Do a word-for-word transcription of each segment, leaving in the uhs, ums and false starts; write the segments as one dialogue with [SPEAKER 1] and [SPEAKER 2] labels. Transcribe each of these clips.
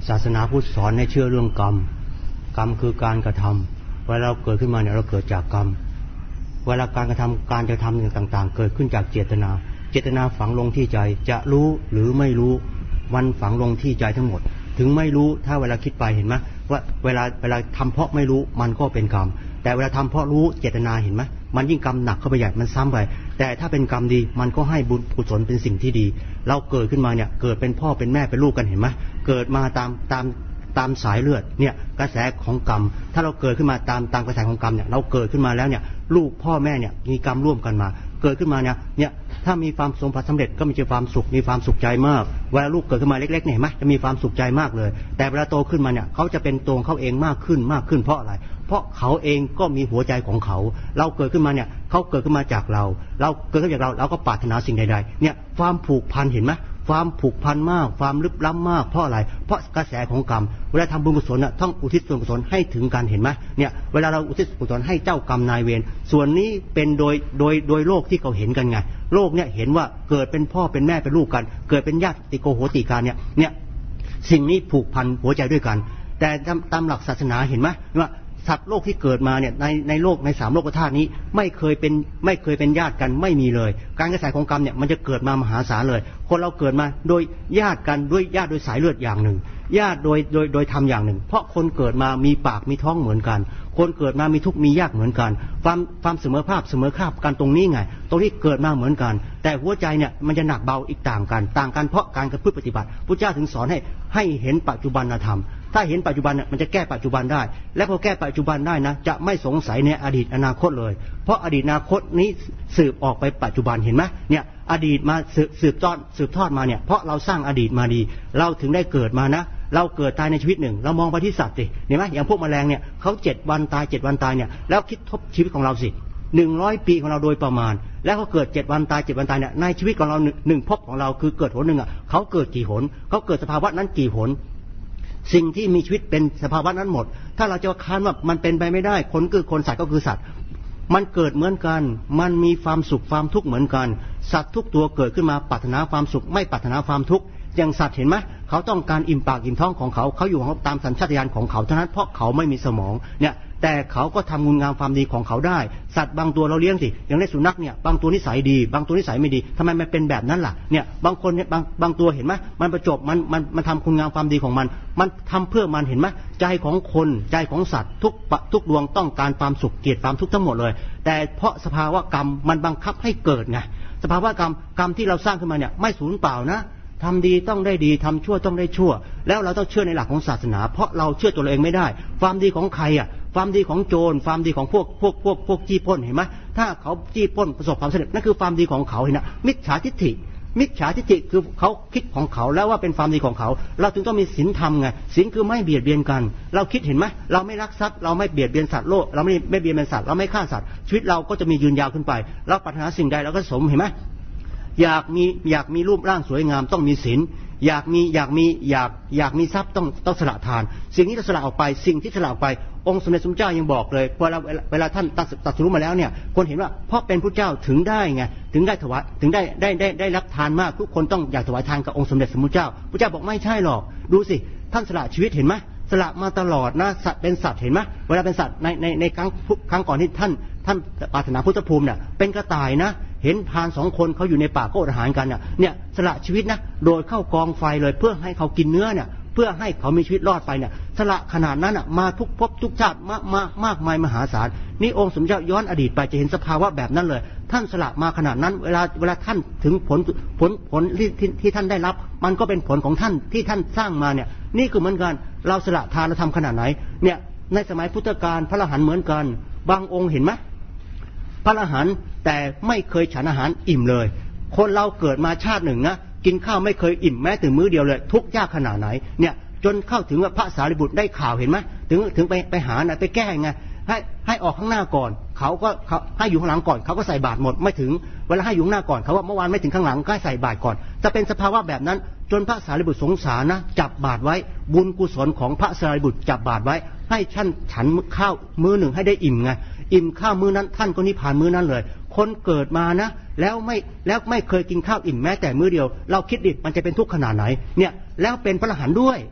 [SPEAKER 1] ศาสนาพุทธสอนให้เชื่อเรื่องกรรมกรรมคือการกระทำเวลาเราเกิดขึ้นมาเนี่ยเราเกิดจากกรรมเวลาการกระทำการจะทำต่างๆเกิดขึ้นจากเจตนาเจตนาฝังลงที่ใจจะรู้หรือไม่รู้มันฝังลงที่ใจทั้งหมดถึงไม่รู้ถ้าเวลาคิดไปเห็นไหมว่าเวลาเวลาทำเพราะไม่รู้มันก็เป็นกรรมแต่เวลาทำเพราะรู้เจตนาเห็นไหมมันยิ่งกรรมหนักเข้าไปใหญ่มันซ้ำไปแต่ถ้าเป็นกรรมดีมันก็ให้บุญกุศลเป็นสิ่งที่ดีเราเกิดขึ้นมาเนี่ยเกิดเป็นพ่อเป็นแม่เป็นลูกกันเห็นไหมเกิดมาตามตามตามสายเลือดเนี่ยกระแสของกรรมถ้าเราเกิดขึ้นมาตามตามกระแสของกรรมเนี่ยเราเกิดขึ้นมาแล้วเนี่ยลูกพ่อแม่เนี่ยมีกรรมร่วมกันมาเกิดขึ้นมาเนี่ยเนี่ยถ้ามีความสมบัติสำเร็จก็มีความสุขมีความสุขใจมากเวลาลูกเกิดขึ้นมาเล็กๆเนี่ยเห็นไหมจะมีความสุขใจมากเลยแต่เวลาโตขึ้นมาเนี่ยเขาจะเป็นตัวเขาเองมากขึ้นมากขึ้นเพราะอะไรเพราะเขาเองก็มีหัวใจของเขาเราเกิดขึ้นมาเนี่ยเขาเกิดขึ้นมาจากเราเราเกิดขึ้นจากเราเราก็ปรารถนาสิ่งใดๆเนี่ยความผูกพันเห็นไหมความผูกพันมากความลึกล้ำมากเพราะอะไรเพราะกระแสของกรรมเวลาทำบุญกุศลน่ะต้องอุทิศส่วนกุศลให้ถึงกันเห็นไหมเนี่ยเวลาเราอุทิศกุศลให้เจ้ากรรมนายเวรส่วนนี้เป็นโดยโดยโดยโลกที่เขาเห็นกันไงโลกเนี่ยเห็นว่าเกิดเป็นพ่อเป็นแม่เป็นลูกกันเกิดเป็นญาติโกโหติกาเนี่ยเนี่ยสิ่งนี้ผูกพันหัวใจด้วยกันแต่ตามหลักศาสนาเห็นไหมว่าสัตว์โลกที่เกิดมาเนี่ยในในโลกในสามโลกธาตุนี้ไม่เคยเป็นไม่เคยเป็นญาติกันไม่มีเลยการกระแสของกรรมเนี่ยมันจะเกิดมามหาศาลเลยคนเราเกิดมาโดยญาติกันด้วยญาติโดยสายเลือดอย่างหนึ่งญาติโดยโดยโดยธรรมอย่างหนึ่งเพราะคนเกิดมามีปากมีท้องเหมือนกันคนเกิดมามีทุกข์มียากเหมือนกันความความเสมอภาพเสมอคาบกันตรงนี้ไงตรงที่เกิดมาเหมือนกันแต่หัวใจเนี่ยมันจะหนักเบาอีกต่างกันต่างกันเพราะการกระพฤติปฏิบัติพุทธเจ้าถึงสอนให้ให้เห็นปัจจุบันธรรมถ้าเห็นปัจจุบันเนี่ยมันจะแก้ปัจจุบันได้และพอแก้ปัจจุบันได้นะจะไม่สงสัยในอดีตอนาคตเลยเพราะอดีตอนาคตนี้สืบออกไปปัจจุบันเห็นไหมเนี่ยอดีตมาสืบสืบทอดสืบทอดมาเนี่ยเพราะเราสร้างอดีตมาดีเราถึงได้เกิดมานะเราเกิดตายในชีวิตหนึ่งเรามองไปที่สัตว์สิเห็นไหมอย่างพวกแมลงเนี่ยเขาเจ็ดวันตายเจ็ดวันตายเนี่ยแล้วคิดทบชีวิตของเราสิหนึ่งร้อยปีของเราโดยประมาณแล้วเขาเกิดเจ็ดวันตายเจ็ดวันตายเนี่ยในชีวิตของเราหนึ่งภพของเราคือเกิดหนหนึ่งอ่ะเขาเกิดกี่หนเขาเกิดสภาวะนั้นกี่หนสิ่งที่มีชีวิตเป็นสภาวะนั้นหมดถ้าเราจะค้านว่ามันเป็นไปไม่ได้คนคือคนสัตว์ก็คือสัตว์มันเกิดเหมือนกันมันมีความสุขความทุกข์เหมือนกันสัตว์ทุกตัวเกิดขึ้นมาปรารถนาความสุขไม่ปรารถนาความทุกข์อย่างสัตว์เห็นไหมเขาต้องการอิ่มปากอิ่มท้องของเขาเขาอยู่ตามสัญชาตญาณของเขาเท่านั้นเพราะเขาไม่มีสมองเนี่ยแต่เขาก็ทำคุณงามความดีของเขาได้สัตว์บางตัวเราเลี้ยงสิอย่างในสุนัขเนี่ยบางตัวนิสัยดีบางตัวนิสัยไม่ดีทำไมมันเป็นแบบนั้นล่ะเนี่ยบางคนเนี่ยบางบางตัวเห็นไหมมันประจบมันมันมันทำคุณงามความดีของมันมันทำเพื่อมันเห็นไหมใจของคนใจของสัตว์ทุกทุกดวงต้องการความสุขเกลียดความทุกข์ทั้งหมดเลยแต่เพราะสภาวะกรรมมันบังคับให้เกิดไงสภาวะกรรมกรรมที่เราสร้างขึ้นมาเนี่ยไม่สูญเปล่านะทำดีต้องได้ดีทำชั่วต้องได้ชั่วแล้วเราต้องเชื่อในหลักของศาสนาเพราะเราเชื่อตัวเราเองไม่ได้ความดีของใครอ่ะความดีของโจรความดีของพวกพวกพวกพวกจี้ปล้นเห็นไหมถ้าเขาจี้ปล้นประสบความสำเร็จนั่นคือความดีของเขาเห็นนะมิจฉาทิฏฐิมิจฉาทิฏฐิคือเขาคิดของเขาแล้วว่าเป็นความดีของเขาเราจึงต้องมีศีลธรรมไงศีลคือไม่เบียดเบียนกันเราคิดเห็นไหมเราไม่ลักทรัพย์เราไม่เบียดเบียนสัตว์โลกเราไม่ไม่เบียดเบียนสัตว์เราไม่ฆ่าสัตว์ชีวิตเราก็จะมียืนยาวขึ้นไปเราปรารถนาสิ่งใดเราก็สมเห็นไหมอยากมีอยากมีรูปร่างสวยงามต้องมีศีลอยากมีอยากมีอยากอยากมีทรัพย์ต้องต้องสละทานสิ่งนี้จะสละออกไปสิ่งที่สละออกไปองค์สมเด็จสมเด็จเจ้ายังบอกเลยเวลาเวลาท่านตัดตัดรู้มาแล้วเนี่ยคนเห็นว่าเพราะเป็นพระเจ้าถึงได้ไงถึงได้ถวายถึงได้ได้ได้ได้รับทานมากทุกคนต้องอยากถวายทานกับองค์สมเด็จสมเด็จเจ้าพระเจ้าบอกไม่ใช่หรอกดูสิท่านสละชีวิตเห็นไหมสละมาตลอดนะสัตว์เป็นสัตว์เห็นไหมเวลาเป็นสัตว์ในในในครั้งครั้งก่อนที่ท่านท่านปรารถนาพุทธภูมิเนี่ยเป็นกระต่ายนะเห็นพรานสองคนเขาอยู่ในป่าก็อดอาหารกันเนี่ยเนี่ยสละชีวิตนะโดยเข้ากองไฟเลยเพื่อให้เขากินเนื้อเนี่ยเพื่อให้เขามีชีวิตรอดไปเนี่ยสละขนาดนั้นอ่ะมาทุกภพทุกชาติมากมามากมายมหาศาลนี่องค์สมเด็จย้อนอดีตไปจะเห็นสภาวะแบบนั้นเลยท่านสละมาขนาดนั้นเวลาเวลาท่านถึงผลผลผลที่ที่ที่ท่านได้รับมันก็เป็นผลของท่านที่ท่านสร้างมาเนี่ยนี่คือเหมือนกันเราสละทานเราทำขนาดไหนเนี่ยในสมัยพุทธกาลพระอรหันต์เหมือนกันบางองค์เห็นไหมพระอรหันต์แต่ไม่เคยฉันอาหารอิ่มเลยคนเราเกิดมาชาติหนึ่งนะกินข้าวไม่เคยอิ่มแม้แต่มื้อเดียวเลยทุกข์ยากขนาดไหนเนี่ยจนเข้าถึงว่าพระสารีบุตรได้ข่าวเห็นไหมถึงถึงไปไปหานะไปแก้ไงให้ให้ออกข้างหน้าก่อนเขาก็เขาให้อยู่ข้างหลังก่อนเขาก็ใส่บาตรหมดไม่ถึงเวลาให้อยู่ข้างหน้าก่อนเขาว่าเมื่อวานไม่ถึงข้างหลังก็ใส่บาตรก่อนจะเป็นสภาวะแบบนั้นจนพระสารีบุตรสงสารนะจับบาตรไว้บุญกุศลของพระสารีบุตรจับบาตรไว้ให้ท่านฉันข้าวมื้อหนึ่งให้ได้อิ่มไงอิ่มข้าวมื้อนั้นท่านก็นิพพานมื้อนั้นเลยคนเกิดมานะแล้วไม่แล้วไม่เคยกินข้าวอิ่มแม้แต่มื้อเดียวเราคิดดิมันจะเป็นทุกข์ขนาดไหนเนี่ยแล้วเป็นพระอรหันต์ด้วย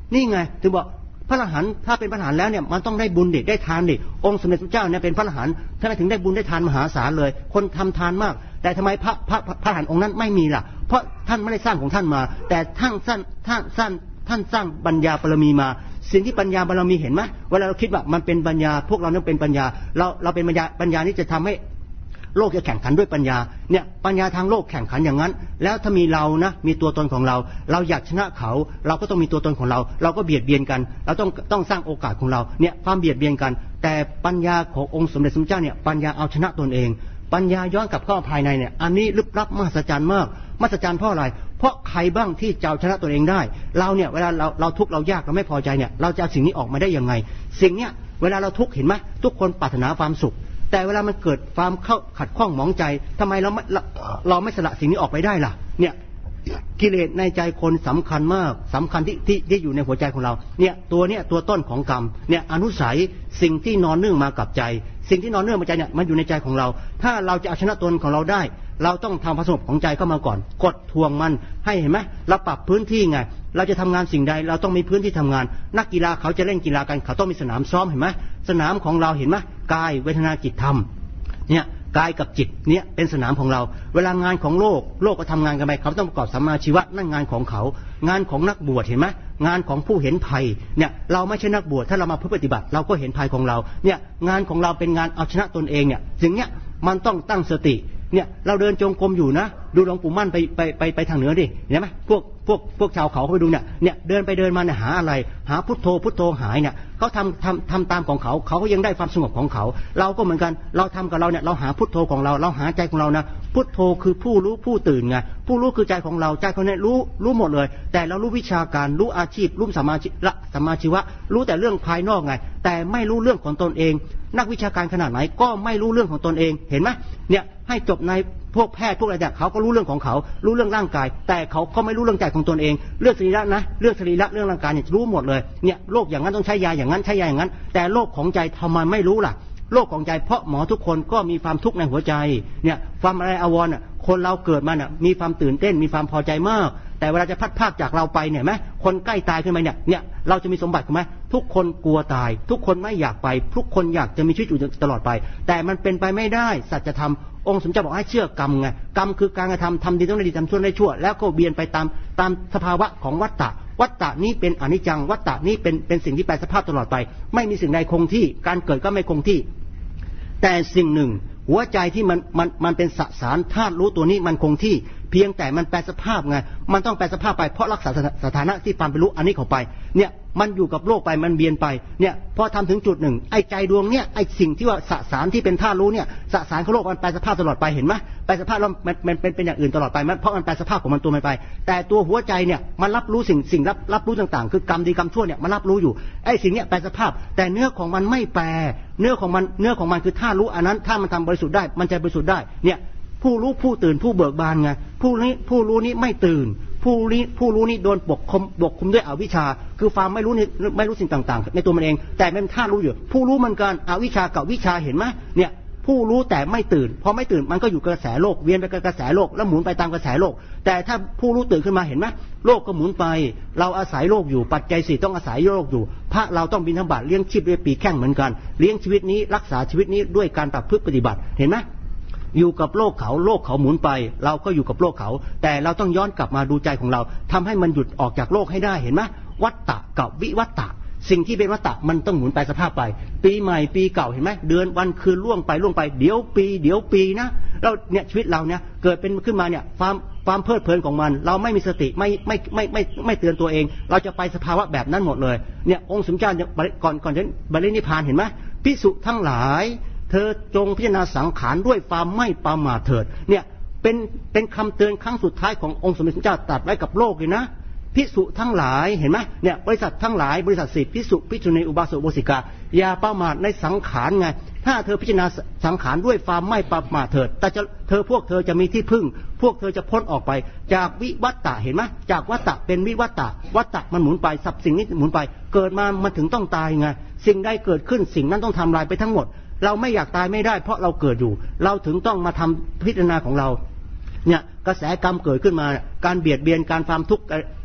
[SPEAKER 1] นี่ไงถึงบอกพระอรหันต์ถ้าเป็นพระอรหันต์แล้วเนี่ยมันต้องได้บุญดิได้ทานดิองค์สมเด็จพระเจ้าเนี่ยเป็นพระอรหันต์ท่านถึงได้บุญได้ทานมหาศาลเลยคนทำทานมากแต่ทำไมพระพระพระอรหันต์องค์นั้นไม่มีล่ะเพราะท่านไม่ได้สร้างของท่านมาแต่ท่านท่านท่านท่านท่านสร้างปัญญาบารมีมาสิ่งที่ปัญญาบารมีเห็นไหมเวลาเราคิดว่ามันเป็นปัญญาพวกเราเนี่ยเป็นปัญญาเราเราเป็นปัญญาปัญญานี้จะทำให้โลกจะแข่งขันด้วยปัญญาเนี่ยปัญญาทางโลกแข่งขันอย่างนั้นแล้วถ้ามีเรานะมีตัวตนของเราเราอยากชนะเขาเราก็ต้องมีตัวตนของเราเราก็เบียดเบียนกันเราต้องต้องสร้างโอกาสของเราเนี่ยความเบียดเบียนกันแต่ปัญญาขององค์สมเด็จสมเด็จเจ้าเนี่ยปัญญาเอาชนะตนเองปัญญาย้อนกลับเข้าภายในเนี่ยอันนี้ลึกลับมหัศจรรย์มากมหัศจรรย์เพราะอะไรเพราะใครบ้างที่จะเอาชนะตัวเองได้เราเนี่ยเวลาเราเราทุกข์เรายากเราไม่พอใจเนี่ยเราจะเอาสิ่งนี้ออกมาได้ยังไงสิ่งเนี้ยเวลาเราทุกข์เห็นไหมทุกคนปรารถนาความสุขแต่เวลามันเกิดความเข้าขัดข้องหมองใจทำไมเราไม่เราไม่สละสิ่งนี้ออกไปได้ล่ะเนี่ยกิเลสในใจคนสำคัญมากสำคัญที่ที่ที่อยู่ในหัวใจของเราเนี่ยตัวเนี้ยตัวต้นของกรรมเนี่ยอนุสัยสิ่งที่นอนเนื่องมากับใจสิ่งที่นอนเนื่องมาใจเนี่ยมันอยู่ในใจของเราถ้าเราจะเอาชนะตนของเราได้เราต้องทำผสมของใจเข้ามาก่อนกดทวงมันให้เห็นไหมเราปรับพื้นที่ไงเราจะทำงานสิ่งใดเราต้องมีพื้นที่ทำงานนักกีฬาเขาจะเล่นกีฬากันเขาต้องมีสนามซ้อมเห็นไหมสนามของเราเห็นไหมกายเวทนาจิตธรรมเนี่ยกายกับจิตเนี่ยเป็นสนามของเราเวลางานของโลกโลกก็ทำงานกันไปเขาต้องประกอบสัมมาชีวะนั่นงานของเขางานของนักบวชเห็นไหมงานของผู้เห็นภัยเนี่ยเราไม่ใช่นักบวชถ้าเรามาปฏิบัติเราก็เห็นภัยของเราเนี่ยงานของเราเป็นงานเอาชนะตนเองเนี่ยสิ่งเนี้ยมันต้องตั้งสติเนี่ยเราเดินจงกรมอยู่นะดูหลวงปู่มั่นไปไปไปไปทางเหนือดิเห็นไหมพวกพวกพวกชาวเขาเขาไปดูเนี่ยเนี่ยเดินไปเดินมาเนี่ยหาอะไรหาพุทโธพุทโธหายเนี่ยเขาทำทำทำตามของเขาเขาก็ยังได้ความสงบของเขาเราก็เหมือนกันเราทำกับเราเนี่ยเราหาพุทโธของเราเราหาใจของเรานะพุทโธคือผู้รู้ผู้ตื่นไงผู้รู้คือใจของเราใจของเนี่ยรู้รู้หมดเลยแต่เรารู้วิชาการรู้อาชีพรู้สัมมาละสัมมาชีวะรู้แต่เรื่องภายนอกไงแต่ไม่รู้เรื่องของตนเองนักวิชาการขนาดไหนก็ไม่รู้เรื่องของตนเองเห็นไหมเนี่ยให้จบในพวกแพทย์พวกอะไรเนี่ยเขาก็รู้เรื่องของเขารู้เรื่องร่างกายแต่เขาก็ไม่รู้เรื่องใจของตนเองเรื่องสรีระนะเรื่องสรีระเรื่องร่างกายเนี่ยรู้หมดเลยเนี่ยโรคอย่างนั้นต้องใช้ยาอย่างนั้นใช้ยาอย่างนั้นแต่โรคของใจทำไมไม่รู้ล่ะโรคของใจเพราะหมอทุกคนก็มีความทุกข์ในหัวใจเนี่ยความอะไรอาวรณ์อ่ะคนเราเกิดมาเนี่ยมีความตื่นเต้นมีความพอใจมากแต่เวลาจะพัดพากจากเราไปเนี่ยไหมคนใกล้ตายขึ้นมาเนี่ยเนี่ยเราจะมีสมบัติไหมทุกคนกลัวตายทุกคนไม่อยากไปทุกคนอยากจะมีชีวิตอยู่ตลอดไปแต่มันเป็นไปไม่ได้สัจธรรมองค์สมเด็จบอกให้เชื่อกรรมไงกรรมคือการกระทำทำดีต้องได้ดีทำชั่วได้ชั่วแล้วก็เบียนไปตามตามสภาวะของวัฏฏะวัฏฏะนี้เป็นอนิจจังวัฏฏะนี้เป็นเป็นสิ่งที่แปรสภาพตลอดไปไม่มีสิ่งใดคงที่การเกิดก็ไม่คงที่แต่สิ่งหนึ่งหัวใจที่มันมันมันเป็นสสารธาตุรู้ตัวนี้มันคงที่เพียงแต่มันแปรสภาพไงมันต้องแปรสภาพไปเพราะรักษาสถานะที่ความเป็นรู้อันนี้เข้าไปเนี่ยมันอยู่กับโลกไปมันเบียนไปเนี่ยพอทำถึงจุดหนึ่งไอ้ใจดวงเนี่ยไอ้สิ่งที่ว่าสสารที่เป็นธาตุรู้เนี่ยสสารของโลกมันแปรสภาพตลอดไปเห็นไหมแปรสภาพแล้วมันมันเป็นเป็นอย่างอื่นตลอดไปมันเพราะมันแปรสภาพของมันตัวมันไปแต่ตัวหัวใจเนี่ยมันรับรู้สิ่งสิ่งรับรับรู้ต่างๆคือกรรมดีกรรมชั่วเนี่ยมันรับรู้อยู่ไอ้สิ่งเนี้ยแปรสภาพแต่เนื้อของมันไม่แปรเนื้อของมันเนื้อของมันคือธาตุรู้อันนั้นถ้ามันทำบริสุทธิ์ได้มันจะบริสุทธิ์ได้เนี่ยผู้รู้ผู้ตื่นผู้เบิกบานไงผู้นี้ผู้รู้นี้ไม่ตื่นผู้นี้ผู้รู้นี้โดนปกคลุมปกคลุมด้วยอวิชชาคือความไม่รู้นี่ไม่รู้สิ่งต่างๆในตัวมันเองแต่เป็นธาตุรู้อยู่ผู้รู้มันกันอวิชชากับวิชาเห็นไหมเนี่ยผู้รู้แต่ไม่ตื่นพอไม่ตื่นมันก็อยู่กระแสโลกเวียนไปกับกระแสโลกแล้วหมุนไปตามกระแสโลกแต่ถ้าผู้รู้ตื่นขึ้นมาเห็นไหมโลกก็หมุนไปเราอาศัยโลกอยู่ปัจจัยสี่ต้องอาศัยโลกอยู่พระเราต้องบิณฑบาตเลี้ยงชีพด้วยปีแข้งเหมือนกันเลี้ยงชีวิตนี้รักษาชีวิตนี้ด้วยการประพฤติปฏิบัติเห็นไหมอยู่กับโลกเขาโลกเขาหมุนไปเราก็อยู่กับโลกเขาแต่เราต้องย้อนกลับมาดูใจของเราทำให้มันหยุดออกจากโลกให้ได้เห็นไหมวัฏฏะกับวิวัฏฏะสิ่งที่เป็นวัฏฏะมันต้องหมุนไปสภาพไปปีใหม่ปีเก่าเห็นไหมเดือนวันคืนล่วงไปล่วงไปเดี๋ยวปีเดี๋ยวปีนะเราเนี่ยชีวิตเราเนี่ยเกิดเป็นขึ้นมาเนี่ยความความเพลิดเพลินของมันเราไม่มีสติไม่ไม่ไม่ไม่ไม่เตือนตัวเองเราจะไปสภาวะแบบนั้นหมดเลยเนี่ยองค์สมเด็จก่อนก่อนจะบรรลุนิพพานเห็นไหมภิกษุทั้งหลายเธอจงพิจารณาสังขารด้วยความไม่ประมาทเถิดเนี่ยเป็นเป็นคำเตือนครั้งสุดท้ายขององค์สมเด็จพระเจ้าตรัสไว้กับโลกเลยนะภิกษุทั้งหลายเห็นไหมเนี่ยบริษัททั้งหลายบริษัทสิทธิภิกษุภิกษุณีอุบาสกอุบาสิกาอย่าประมาทในสังขารไงถ้าเธอพิจารณาสังขารด้วยความไม่ประมาทเถิดแต่จะเธอพวกเธอจะมีที่พึ่งพวกเธอจะพ้นออกไปจากวิวัฏฏะเห็นไหมจากวัฏฏะเป็นวิวัฏฏะวัฏฏะมันหมุนไปสับสิ่งนี้หมุนไปเกิดมามันถึงต้องตายไงสิ่งใดเกิดขึ้นสิ่งนั้นต้องทำลายไปทั้งหมดเราไม่อยากตายไม่ได้เพราะเราเกิดอยู่เราถึงต้องมาทำพิจารณาของเราเนี่ยกระแสกรรมเกิดขึ้นมาการเบียดเบียนการความทุกข์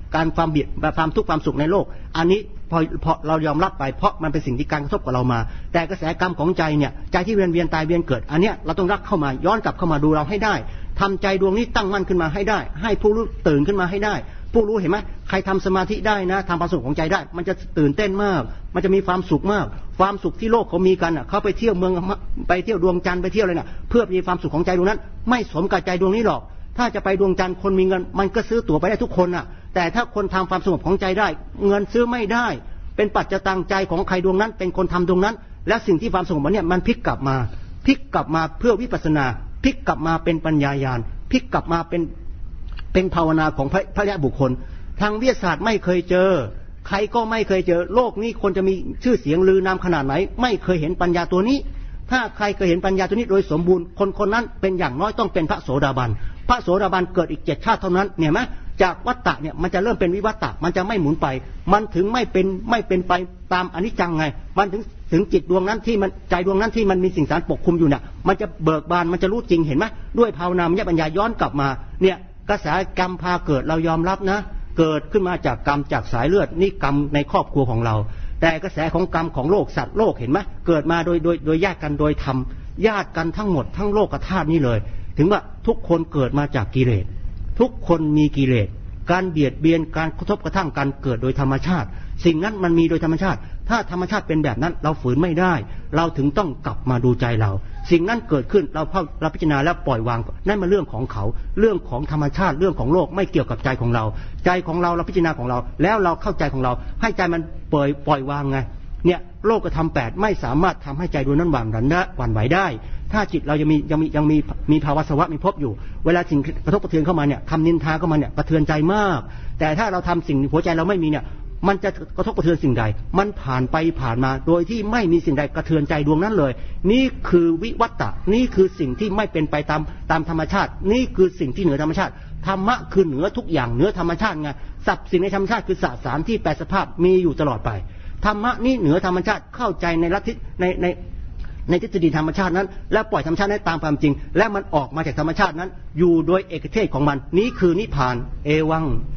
[SPEAKER 1] การความเบียดความทุกข์ความสุขในโลกอันนี้พอพอเรายอมรับไปเพราะมันเป็นสิ่งที่การกระทบกับเรามาแต่กระแสกรรมของใจเนี่ยใจที่เวียนเวียนตายเวียนเกิดอันเนี้ยเราต้องรักเข้ามาย้อนกลับเข้ามาดูเราให้ได้ทำใจดวงนี้ตั้งมั่นขึ้นมาให้ได้ให้ผู้รู้ตื่นขึ้นมาให้ได้ผู้รู้เห็นไหมใครทำสมาธิได้นะทำความสุขของใจได้มันจะตื่นเต้นมากมันจะมีความสุขมากความสุขที่โลกเขามีกันอ่ะเขาไปเที่ยวเมืองไปเที่ยวดวงจันทร์ไปเที่ยวอะไรน่ะเพื่อมีความสุขของใจดวงนั้นไม่สมกับใจดวงนี้หรอกถ้าจะไปดวงจันทร์คนมีเงินมันก็ซื้อตั๋วไปได้ทุกคนอ่ะแต่ถ้าคนทำความสงบของใจได้เงินซื้อไม่ได้เป็นปัจจัยตังใจของใครดวงนั้นเป็นคนทำดวงนั้นและสิ่งที่ความสงบเนี่ยมันพลิกกลับมาพลิกกลับมาเพื่อวิปัสสนาพลิกกลับมาเป็นปัญญาญาณพลิกกลับมาเป็นเป็นภาวนาของพระพระยะบุคคลทางวิทยาศาสตร์ไม่เคยเจอใครก็ไม่เคยเจอโลกนี้คนจะมีชื่อเสียงลือนามขนาดไหนไม่เคยเห็นปัญญาตัวนี้ถ้าใครเคยเห็นปัญญาตัวนี้โดยสมบูรณ์คนคนนั้นเป็นอย่างน้อยต้องเป็นพระโสดาบันพระโสดาบันเกิดอีกเจ็ดชาติเท่านั้นเนี่ยไหมจากวัฏฏะเนี่ยมันจะเริ่มเป็นวิวัฏฏะมันจะไม่หมุนไปมันถึงไม่เป็นไม่เป็นไปตามอนิจจังไงมันถึงถึงจิตดวงนั้นที่มันใจดวงนั้นที่มันมีสิ่งสารปกคลุมอยู่เนี่ยมันจะเบิกบานมันจะรู้จริงเห็นไหมด้วยภาวนามยปัญญาย้อนกลับมาเนี่ยกระแสกรรมพาเกิดเรายอมรับนะเกิดขึ้นมาจากกรรมจากสายเลือดนี่กรรมในครอบครัวของเราแต่กระแสของกรรมของโลกสัตว์โลกเห็นไหมเกิดมาโดยโดยโดยญาติกันโดยธรรมญาติกันทั้งหมดทั้งโลกธาตุนี่เลยถึงว่าทุกคนเกิดมาจากกิเลสทุกคนมีกิเลสการเบียดเบียนการกระทบกระทั่งกันเกิดโดยธรรมชาติสิ่งนั้นมันมีโดยธรรมชาติถ้าธรรมชาติเป็นแบบนั้นเราฝืนไม่ได้เราถึงต้องกลับมาดูใจเราสิ่งนั้นเกิดขึ้นเราเราพิจารณาแล้วปล่อยวางนั่นมันเรื่องของเขาเรื่องของธรรมชาติเรื่องของโลกไม่เกี่ยวกับใจของเราใจของเราเราพิจารณาของเราแล้วเราเข้าใจของเราให้ใจมันปล่อยปล่อยวางไงเนี่ยโลกธรรมแปดไม่สามารถทำให้ใจดวงนั้นหวั่นไหวได้หวั่นไหวได้ถ้าจิตเรายังมียังมียังมีมีภาวะสวะมีภพอยู่เวลาสิ่งกระทบกระเทือนเข้ามาเนี่ยคำนินทาเข้ามาเนี่ยกระเทือนใจมากแต่ถ้าเราทำสิ่งหัวใจเราไม่มีเนี่ยมันจะกระทบกระเทือนสิ่งใดมันผ่านไปผ่านมาโดยที่ไม่มีสิ่งใดกระเทือนใจดวงนั้นเลยนี่คือวิวัตตะนี่คือสิ่งที่ไม่เป็นไปตามตามธรรมชาตินี่คือสิ่งที่เหนือธรรมชาติธรรมะคือเหนือทุกอย่างเหนือธรรมชาติไงสับสิ่งในธรรมชาติคือสสารที่แปรสภาพมีอยู่ตลอดไปธรรมะนี่เหนือธรรมชาติเข้าใจในลัทธิในในในทฤษฎีธรรมชาตินั้นและปล่อยธรรมชาติให้ตามความจริงและมันออกมาจากธรรมชาตินั้นอยู่โดยเอกเทศของมันนี้คือนิพพานเอวัง